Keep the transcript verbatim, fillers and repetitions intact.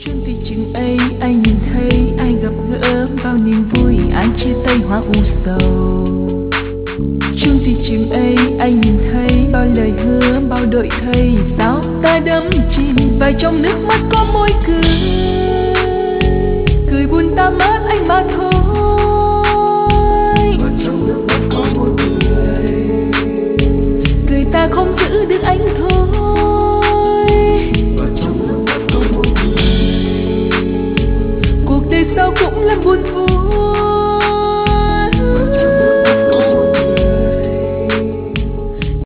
Chuyến đi chừng ấy anh nhìn thấy ai gặp gỡ bao niềm vui, ai chia tay hoa u sầu. Chuyến đi chừng ấy anh nhìn thấy bao lời hứa bao đổi thay, sao ta đắm chìm và trong nước mắt có môi cười, cười buồn ta mất anh mà thôi.